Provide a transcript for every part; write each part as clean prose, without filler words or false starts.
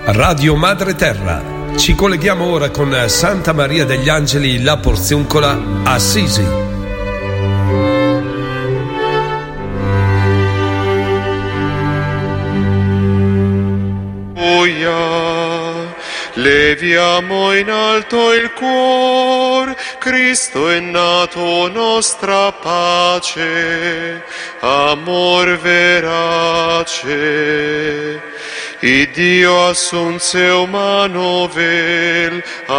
Radio Madre Terra. Ci colleghiamo ora con Santa Maria degli Angeli La Porziuncola, Assisi. Leviamo in alto il cuor, Cristo è nato nostra pace, amor verace. Il Dio assunse umano vel,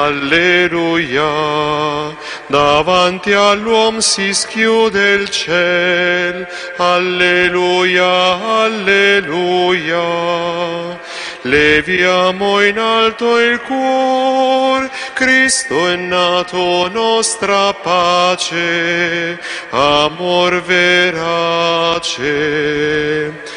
alleluia, davanti all'uomo si schiude il ciel, alleluia, alleluia. Leviamo in alto il cuor, Cristo è nato nostra pace, amor verace.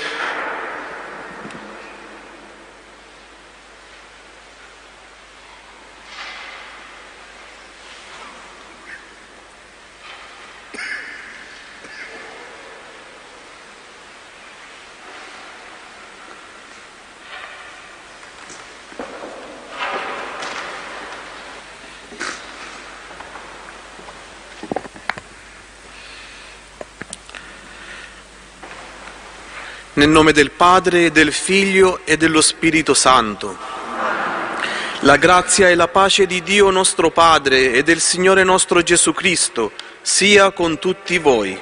Nel nome del Padre, del Figlio e dello Spirito Santo. La grazia e la pace di Dio nostro Padre e del Signore nostro Gesù Cristo sia con tutti voi.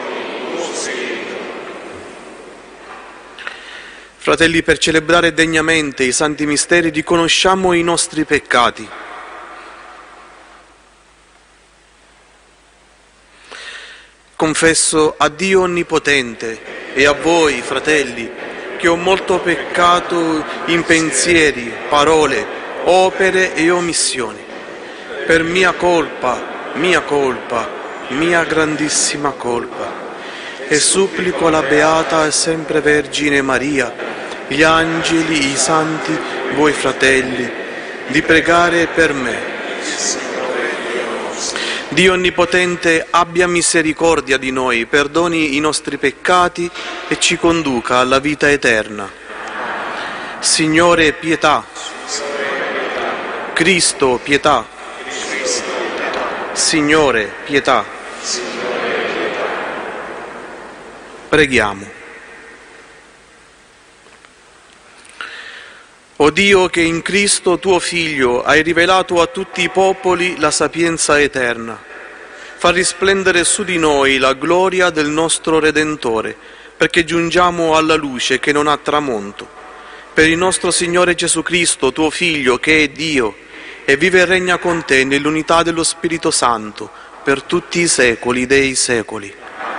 Fratelli, per celebrare degnamente i santi misteri riconosciamo i nostri peccati. Confesso a Dio Onnipotente e a voi, fratelli, che ho molto peccato in pensieri, parole, opere e omissioni, per mia grandissima colpa. E supplico la Beata e sempre Vergine Maria, gli angeli, i santi, voi fratelli, di pregare per me. Dio Onnipotente abbia misericordia di noi, perdoni i nostri peccati e ci conduca alla vita eterna. Signore, pietà. Cristo, pietà. Signore, pietà. Preghiamo. O Dio, che in Cristo tuo Figlio hai rivelato a tutti i popoli la sapienza eterna, fa risplendere su di noi la gloria del nostro Redentore, perché giungiamo alla luce che non ha tramonto. Per il nostro Signore Gesù Cristo, tuo Figlio, che è Dio, e vive e regna con te nell'unità dello Spirito Santo, per tutti i secoli dei secoli.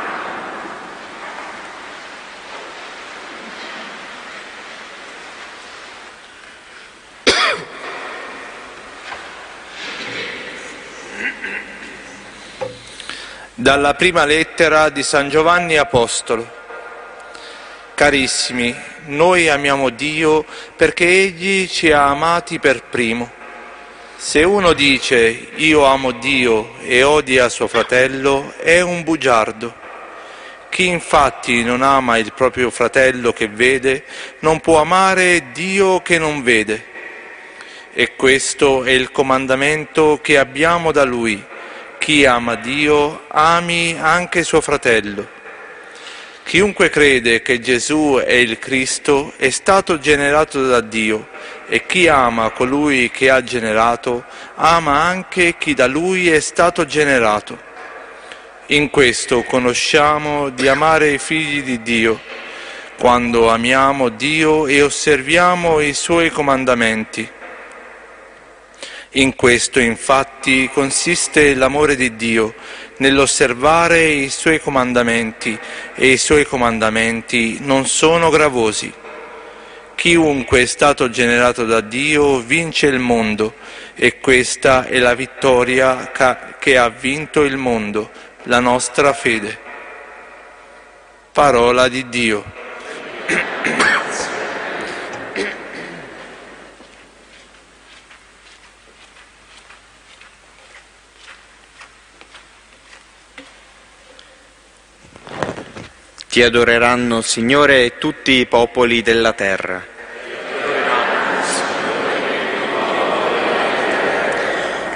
Dalla prima lettera di San Giovanni Apostolo. Carissimi, noi amiamo Dio perché Egli ci ha amati per primo. Se uno dice io amo Dio e odia suo fratello, è un bugiardo. Chi infatti non ama il proprio fratello che vede, non può amare Dio che non vede. E questo è il comandamento che abbiamo da Lui. Chi ama Dio, ami anche suo fratello. Chiunque crede che Gesù è il Cristo è stato generato da Dio, e chi ama colui che ha generato, ama anche chi da Lui è stato generato. In questo conosciamo di amare i figli di Dio, quando amiamo Dio e osserviamo i Suoi comandamenti. In questo, infatti, consiste l'amore di Dio, nell'osservare i Suoi comandamenti, e i Suoi comandamenti non sono gravosi. Chiunque è stato generato da Dio vince il mondo, e questa è la vittoria che ha vinto il mondo, la nostra fede. Parola di Dio. Ti adoreranno, Signore, tutti i popoli della terra.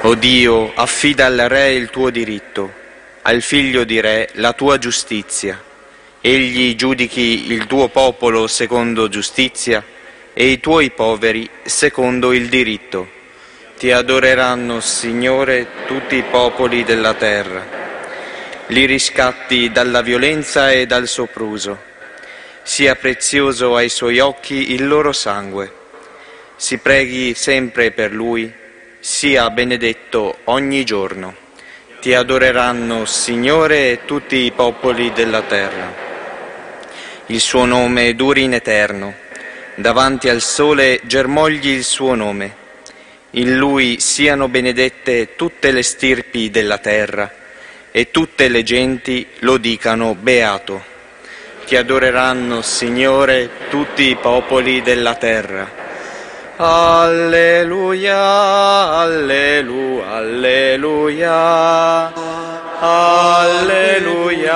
O Dio, affida al Re il tuo diritto, al figlio di Re la tua giustizia. Egli giudichi il tuo popolo secondo giustizia e i tuoi poveri secondo il diritto. Ti adoreranno, Signore, tutti i popoli della terra. Li riscatti dalla violenza e dal sopruso. Sia prezioso ai suoi occhi il loro sangue. Si preghi sempre per lui, sia benedetto ogni giorno. Ti adoreranno, Signore, tutti i popoli della terra. Il suo nome duri in eterno. Davanti al sole germogli il suo nome. In lui siano benedette tutte le stirpi della terra e tutte le genti lo dicano beato. Ti adoreranno, Signore, tutti i popoli della terra. Alleluia, alleluia, alleluia, alleluia,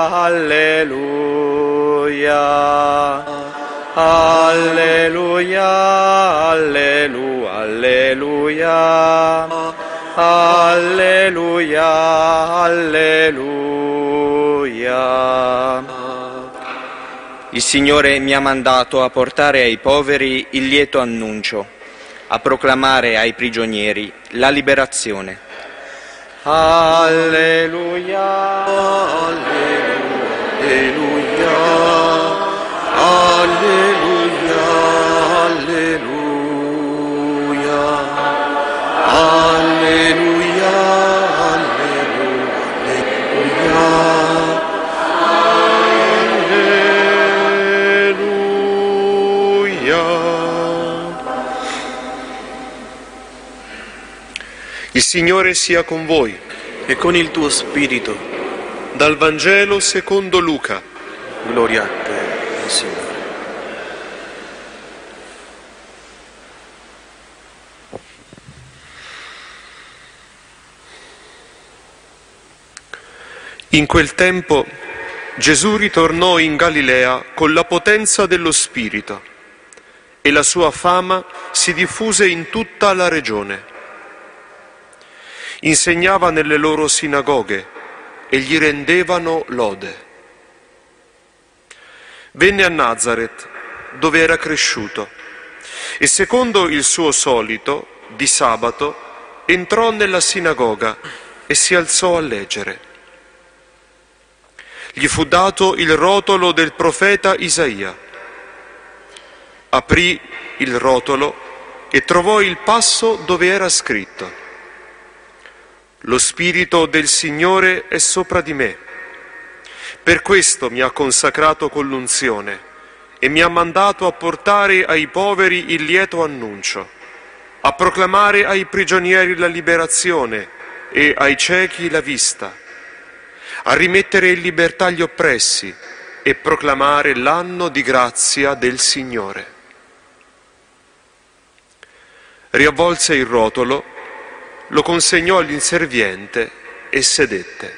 alleluia, alleluia, alleluia, alleluia, alleluia. Il Signore mi ha mandato a portare ai poveri il lieto annuncio, a proclamare ai prigionieri la liberazione. Alleluia, alleluia, alleluia, alleluia, alleluia, Il Signore sia con voi. E con il tuo spirito. Dal Vangelo secondo Luca. Gloria a te, Signore. In quel tempo Gesù ritornò in Galilea con la potenza dello Spirito e la sua fama si diffuse in tutta la regione. Insegnava nelle loro sinagoghe e gli rendevano lode. Venne a Nazaret, dove era cresciuto, e secondo il suo solito, di sabato, entrò nella sinagoga e si alzò a leggere. Gli fu dato il rotolo del profeta Isaia. Aprì il rotolo e trovò il passo dove era scritto: Lo Spirito del Signore è sopra di me. Per questo mi ha consacrato con l'unzione e mi ha mandato a portare ai poveri il lieto annuncio, a proclamare ai prigionieri la liberazione e ai ciechi la vista, a rimettere in libertà gli oppressi e proclamare l'anno di grazia del Signore. Riavvolse il rotolo, lo consegnò all'inserviente e sedette.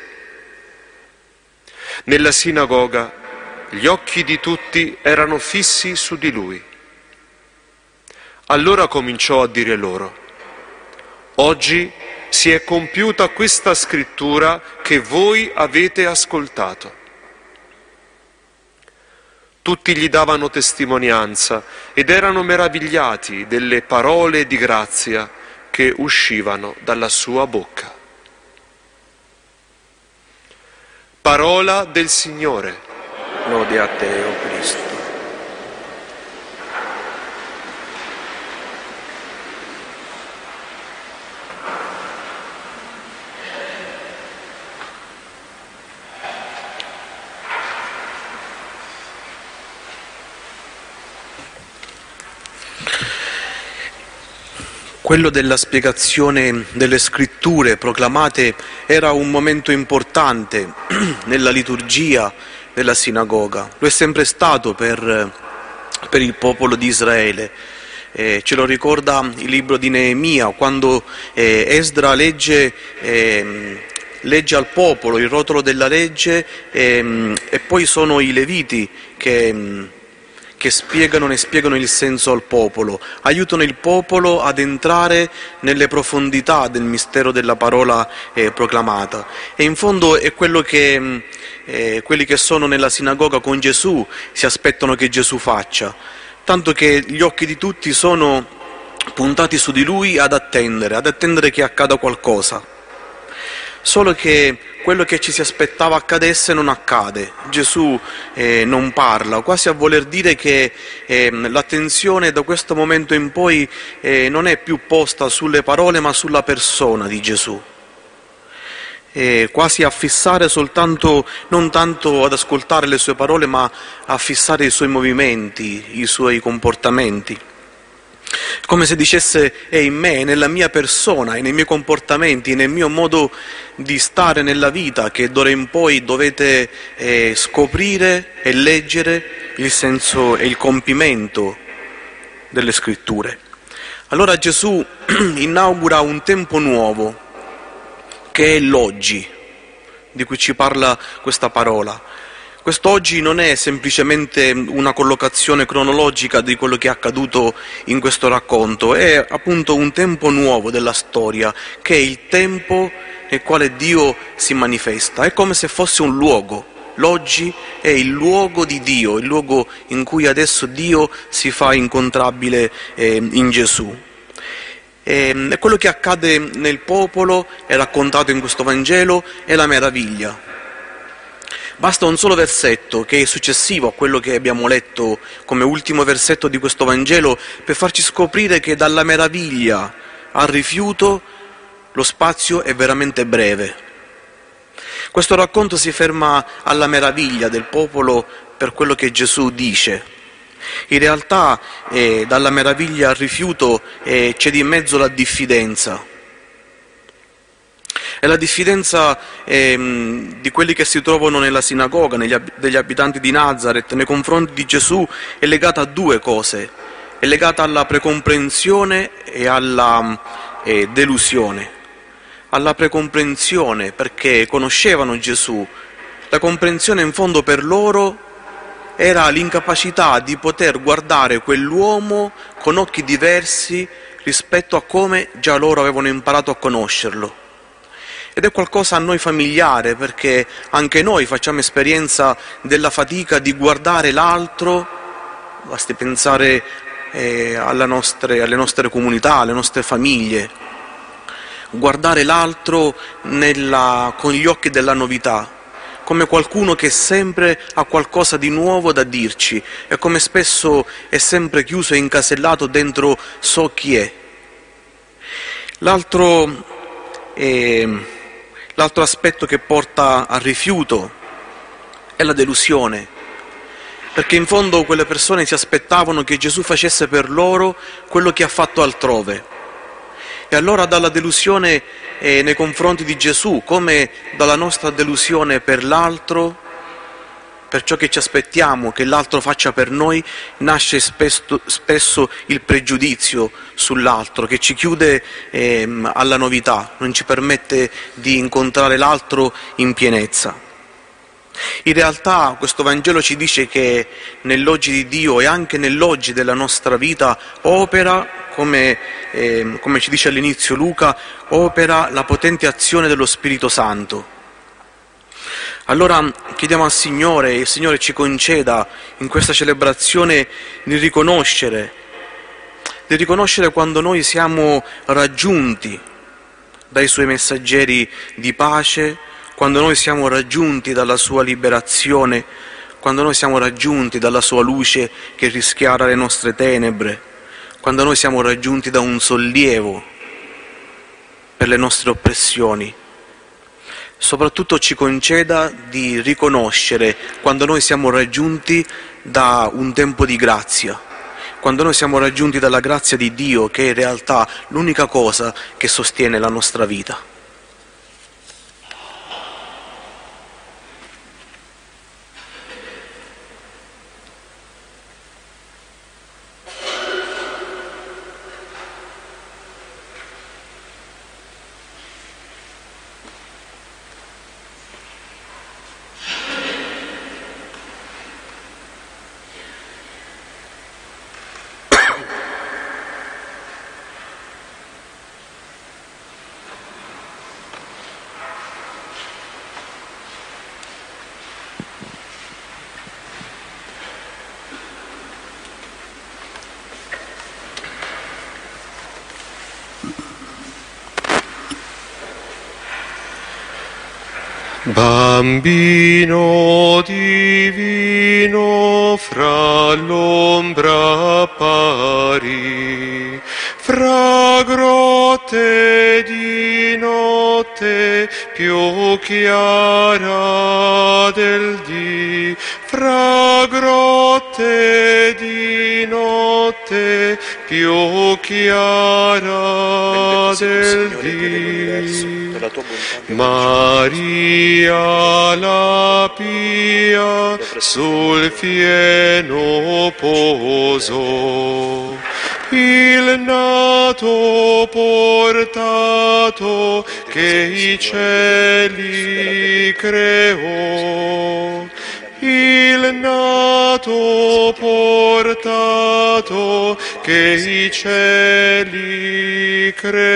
Nella sinagoga gli occhi di tutti erano fissi su di lui. Allora cominciò a dire loro: Oggi si è compiuta questa scrittura che voi avete ascoltato. Tutti gli davano testimonianza ed erano meravigliati delle parole di grazia che uscivano dalla sua bocca. Parola del Signore. Lode a te, o Cristo. Quello della spiegazione delle scritture proclamate era un momento importante nella liturgia della sinagoga. Lo è sempre stato per il popolo di Israele. Ce lo ricorda il libro di Neemia, quando Esdra legge al popolo il rotolo della legge e poi sono i Leviti che che spiegano il senso al popolo, aiutano il popolo ad entrare nelle profondità del mistero della parola proclamata. E in fondo è quello che quelli che sono nella sinagoga con Gesù si aspettano che Gesù faccia, tanto che gli occhi di tutti sono puntati su di lui ad attendere che accada qualcosa. Solo che quello che ci si aspettava accadesse non accade. Gesù non parla, quasi a voler dire che l'attenzione da questo momento in poi non è più posta sulle parole ma sulla persona di Gesù. Quasi a fissare soltanto, non tanto ad ascoltare le sue parole, ma a fissare i suoi movimenti, i suoi comportamenti. Come se dicesse: è in me, è nella mia persona, è nei miei comportamenti, è nel mio modo di stare nella vita che d'ora in poi dovete scoprire e leggere il senso e il compimento delle scritture. Allora Gesù inaugura un tempo nuovo, che è l'oggi, di cui ci parla questa parola. Quest'oggi non è semplicemente una collocazione cronologica di quello che è accaduto in questo racconto, è appunto un tempo nuovo della storia, che è il tempo nel quale Dio si manifesta. È come se fosse un luogo. L'oggi è il luogo di Dio, il luogo in cui adesso Dio si fa incontrabile in Gesù. E quello che accade nel popolo è raccontato in questo Vangelo, è la meraviglia. Basta un solo versetto, che è successivo a quello che abbiamo letto come ultimo versetto di questo Vangelo, per farci scoprire che dalla meraviglia al rifiuto lo spazio è veramente breve. Questo racconto si ferma alla meraviglia del popolo per quello che Gesù dice. In realtà dalla meraviglia al rifiuto c'è di mezzo la diffidenza. E la diffidenza di quelli che si trovano nella sinagoga, degli abitanti di Nazaret, nei confronti di Gesù, è legata a due cose. È legata alla precomprensione e alla delusione. Alla precomprensione perché conoscevano Gesù. La comprensione in fondo per loro era l'incapacità di poter guardare quell'uomo con occhi diversi rispetto a come già loro avevano imparato a conoscerlo. Ed è qualcosa a noi familiare, perché anche noi facciamo esperienza della fatica di guardare l'altro, basti pensare alle nostre comunità, alle nostre famiglie, guardare l'altro con gli occhi della novità, come qualcuno che sempre ha qualcosa di nuovo da dirci e come spesso è sempre chiuso e incasellato dentro so chi è. L'altro aspetto che porta al rifiuto è la delusione, perché in fondo quelle persone si aspettavano che Gesù facesse per loro quello che ha fatto altrove. E allora dalla delusione nei confronti di Gesù, come dalla nostra delusione per l'altro, per ciò che ci aspettiamo che l'altro faccia per noi, nasce spesso il pregiudizio sull'altro, che ci chiude alla novità, non ci permette di incontrare l'altro in pienezza. In realtà questo Vangelo ci dice che nell'oggi di Dio e anche nell'oggi della nostra vita opera, come ci dice all'inizio Luca, opera la potente azione dello Spirito Santo. Allora chiediamo al Signore, e il Signore ci conceda in questa celebrazione di riconoscere quando noi siamo raggiunti dai Suoi messaggeri di pace, quando noi siamo raggiunti dalla Sua liberazione, quando noi siamo raggiunti dalla Sua luce che rischiara le nostre tenebre, quando noi siamo raggiunti da un sollievo per le nostre oppressioni. Soprattutto ci conceda di riconoscere quando noi siamo raggiunti da un tempo di grazia, quando noi siamo raggiunti dalla grazia di Dio, che è in realtà l'unica cosa che sostiene la nostra vita. Bambino divino, fra l'ombra appari, fra grotte di notte più chiara del dì, fra grotte di notte più chiara del dì. Maria la pia sul fieno poso, il nato portato che i cieli creò, il nato portato che i cieli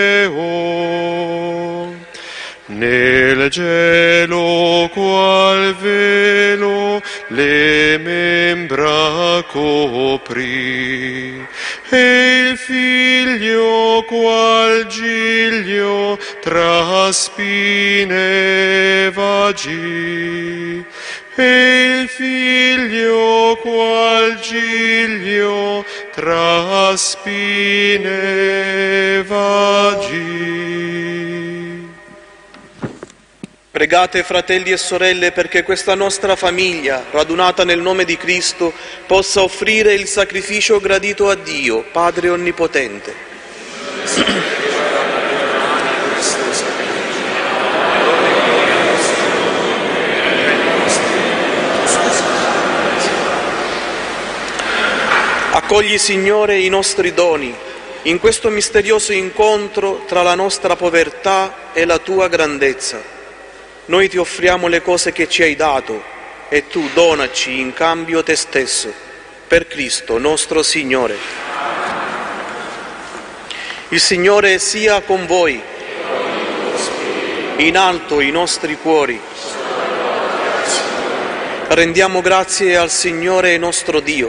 creò. Nel gelo qual velo le membra coprì, e il figlio qual giglio tra spine vagì, e il figlio qual giglio tra spine vagì. Pregate, fratelli e sorelle, perché questa nostra famiglia, radunata nel nome di Cristo, possa offrire il sacrificio gradito a Dio, Padre Onnipotente. Accogli, Signore, i nostri doni in questo misterioso incontro tra la nostra povertà e la Tua grandezza. Noi ti offriamo le cose che ci hai dato e tu donaci in cambio te stesso, per Cristo nostro Signore. Il Signore sia con voi, in alto i nostri cuori. Rendiamo grazie al Signore nostro Dio.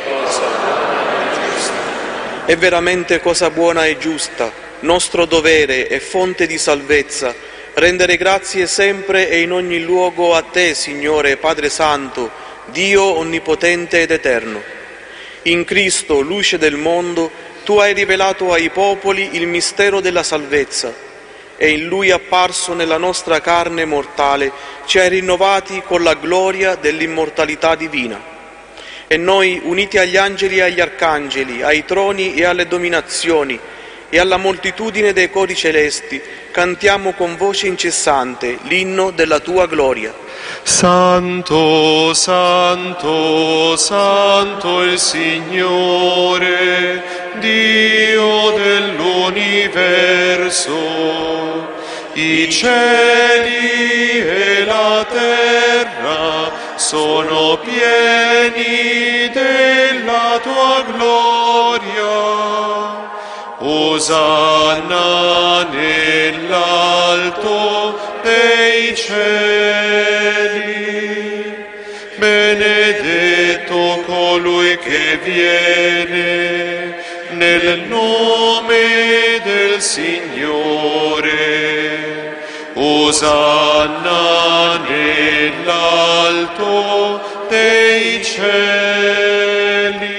È veramente cosa buona e giusta, nostro dovere e fonte di salvezza, rendere grazie sempre e in ogni luogo a Te, Signore, Padre Santo, Dio Onnipotente ed Eterno. In Cristo, luce del mondo, Tu hai rivelato ai popoli il mistero della salvezza e in Lui apparso nella nostra carne mortale ci hai rinnovati con la gloria dell'immortalità divina. E noi, uniti agli angeli e agli arcangeli, ai troni e alle dominazioni e alla moltitudine dei cori celesti, cantiamo con voce incessante l'inno della Tua gloria. Santo, Santo, Santo il Signore, Dio dell'universo. I cieli e la terra sono pieni della Tua gloria. Osanna nell'alto dei cieli, benedetto colui che viene nel nome del Signore. Osanna nell'alto dei cieli.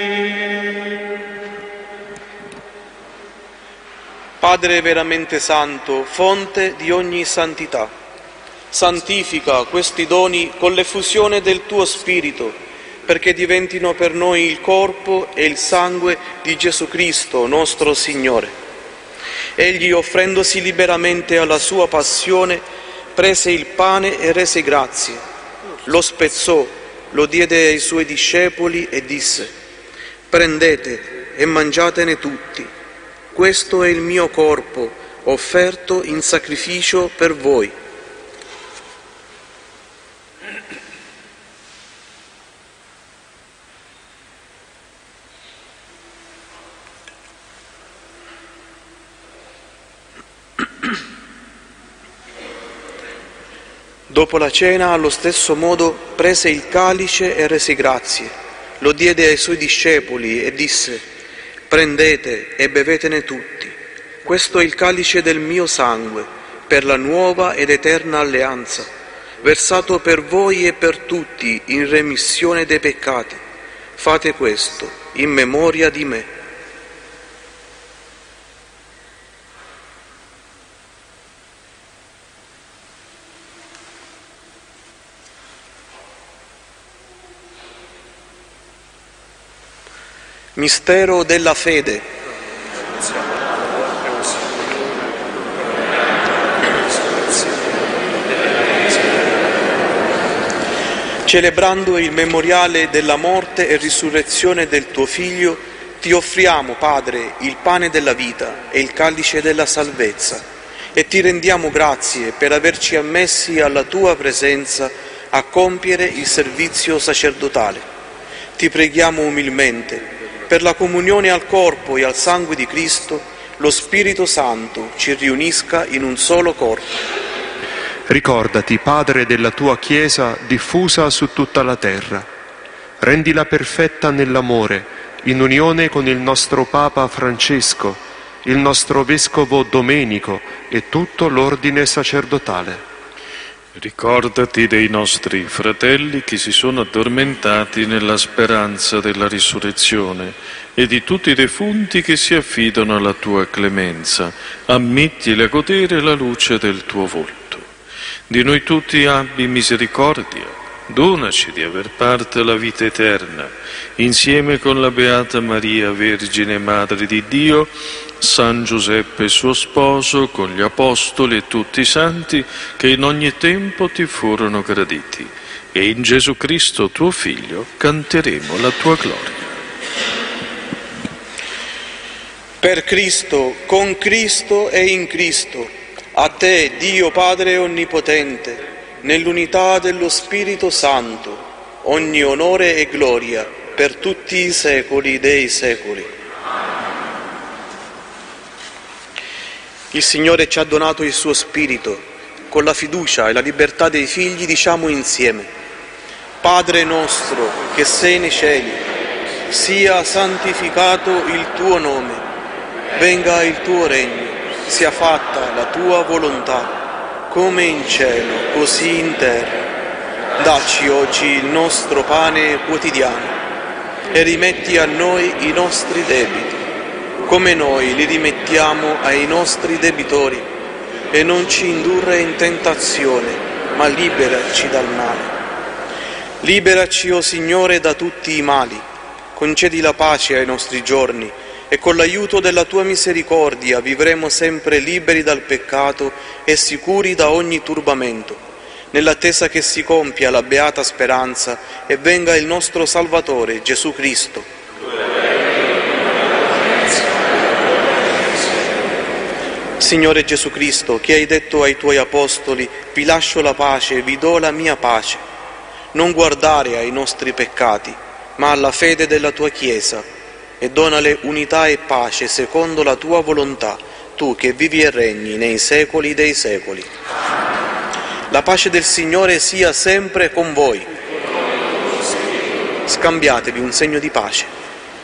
Padre veramente santo, fonte di ogni santità, santifica questi doni con l'effusione del Tuo Spirito, perché diventino per noi il corpo e il sangue di Gesù Cristo, nostro Signore. Egli, offrendosi liberamente alla Sua passione, prese il pane e rese grazie, lo spezzò, lo diede ai Suoi discepoli e disse: «Prendete e mangiatene tutti. Questo è il mio corpo, offerto in sacrificio per voi». Dopo la cena, allo stesso modo, prese il calice e rese grazie, lo diede ai Suoi discepoli e disse: «Prendete e bevetene tutti. Questo è il calice del mio sangue, per la nuova ed eterna alleanza, versato per voi e per tutti in remissione dei peccati. Fate questo in memoria di me. Mistero della fede. Celebrando il memoriale della morte e risurrezione del tuo Figlio, ti offriamo, Padre, il pane della vita e il calice della salvezza, e ti rendiamo grazie per averci ammessi alla tua presenza a compiere il servizio sacerdotale. Ti preghiamo umilmente, per la comunione al corpo e al sangue di Cristo, lo Spirito Santo ci riunisca in un solo corpo. Ricordati, Padre, della tua Chiesa diffusa su tutta la terra. Rendila perfetta nell'amore, in unione con il nostro Papa Francesco, il nostro Vescovo Domenico e tutto l'ordine sacerdotale. Ricordati dei nostri fratelli che si sono addormentati nella speranza della risurrezione e di tutti i defunti che si affidano alla tua clemenza. Ammettili a godere la luce del tuo volto. Di noi tutti abbi misericordia, donaci di aver parte alla vita eterna, insieme con la Beata Maria, Vergine Madre di Dio, San Giuseppe suo sposo, con gli Apostoli e tutti i santi che in ogni tempo ti furono graditi. E in Gesù Cristo, tuo Figlio, canteremo la tua gloria. Per Cristo, con Cristo e in Cristo, a te, Dio Padre Onnipotente, nell'unità dello Spirito Santo, ogni onore e gloria per tutti i secoli dei secoli. Il Signore ci ha donato il suo Spirito. Con la fiducia e la libertà dei figli diciamo insieme: Padre nostro che sei nei cieli, sia santificato il tuo nome, venga il tuo regno, sia fatta la tua volontà, come in cielo, così in terra. Dacci oggi il nostro pane quotidiano e rimetti a noi i nostri debiti, come noi li rimettiamo ai nostri debitori, e non ci indurre in tentazione, ma liberaci dal male. Liberaci, o Signore, da tutti i mali, concedi la pace ai nostri giorni, e con l'aiuto della tua misericordia vivremo sempre liberi dal peccato e sicuri da ogni turbamento, nell'attesa che si compia la beata speranza e venga il nostro Salvatore, Gesù Cristo. Signore Gesù Cristo, che hai detto ai tuoi Apostoli: vi lascio la pace, vi do la mia pace, non guardare ai nostri peccati, ma alla fede della tua Chiesa, e donale unità e pace secondo la tua volontà, tu che vivi e regni nei secoli dei secoli. La pace del Signore sia sempre con voi. Scambiatevi un segno di pace.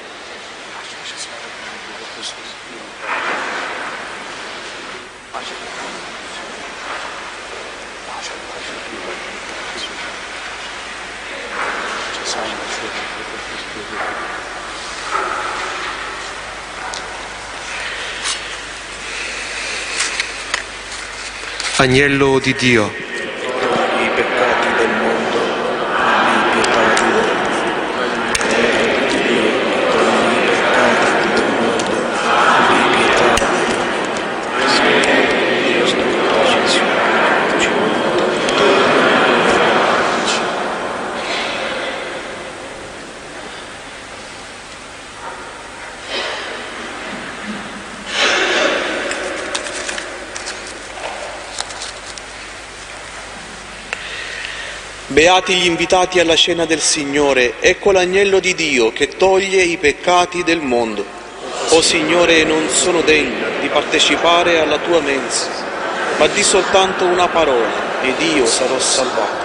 Agnello di Dio, I peccati del mondo, abbi pietà di noi. Agnello di Dio, i peccati del mondo, abbi pietà di noi. Signore, Dio, Beati gli invitati alla cena del Signore, ecco l'agnello di Dio che toglie i peccati del mondo. O Signore, non sono degno di partecipare alla tua mensa, ma di soltanto una parola ed io sarò salvato.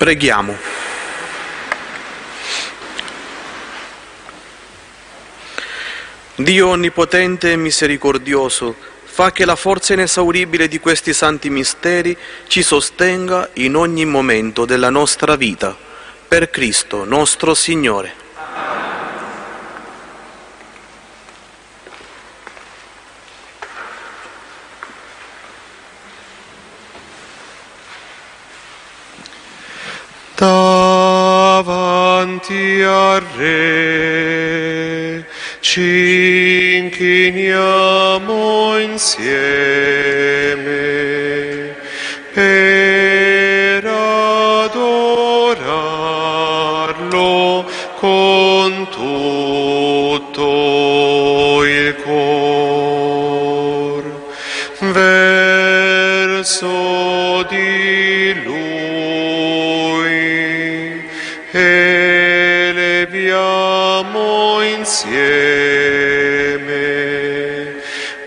Preghiamo. Dio onnipotente e misericordioso, fa che la forza inesauribile di questi santi misteri ci sostenga in ogni momento della nostra vita. Per Cristo nostro Signore. Davanti al Re ci inchiniamo insieme per adorarlo con tutto il cor. Verso di Lui eleviamo insieme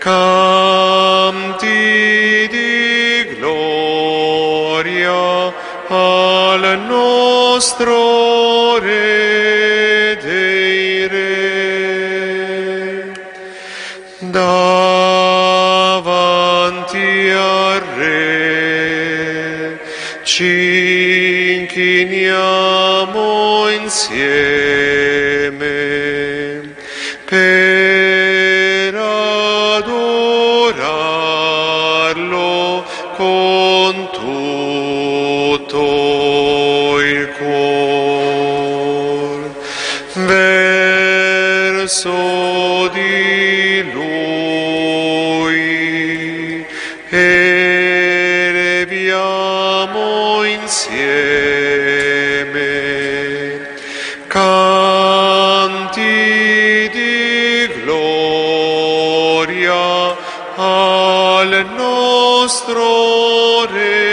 canti di gloria al nostro Re dei Re. Davanti al Re ci inchiniamo insieme per adorarlo con tutto il cor. Verso di Lui eleviamo insieme canti di gloria al nostro Re